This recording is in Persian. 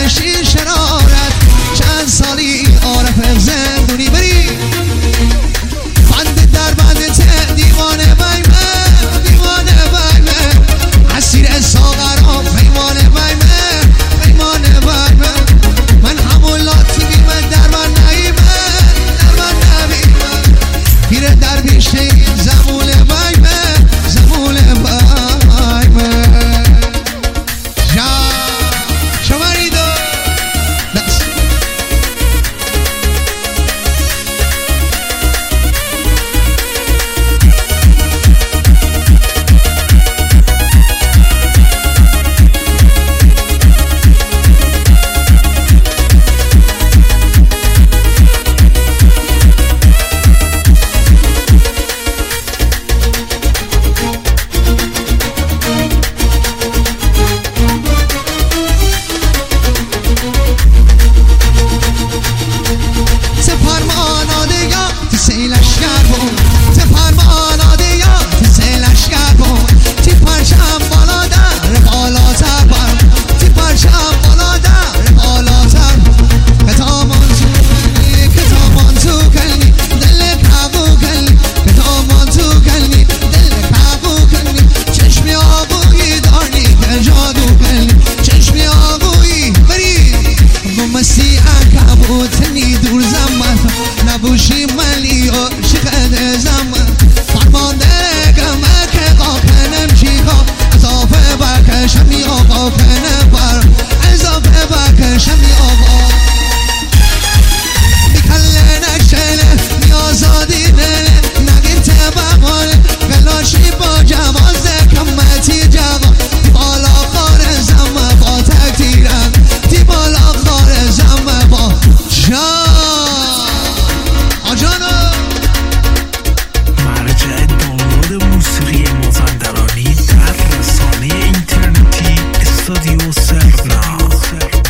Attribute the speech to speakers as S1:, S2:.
S1: بشی شرارت چند سالی عارف زندونی بری بند در بند دیوانه بایمه دیوانه بایمه اسیر ساغرام پیمانه بایمه پیمانه بایمه من همون لاتی بیمه در من نایمه در من نبیمه گیره در بیشه زمونه بایمه زمونه بایمه شماریدو بس تنی دور زمان نبوشی ملی و شقد زمان فرمانده گمه که قاکنم چیکا اضافه برکشمی آقا کنه بر اضافه برکشمی آقا میکله نکشله نیازادی نله نگیم تبقاله گلاشی با جوازه کمتی جوان دی بالا خار زمه با تکتیرم دی بالا خار زمه با
S2: مرجع دانلود موسیقی مازندرانی در رسانه اینترنتی استودیو سرنا.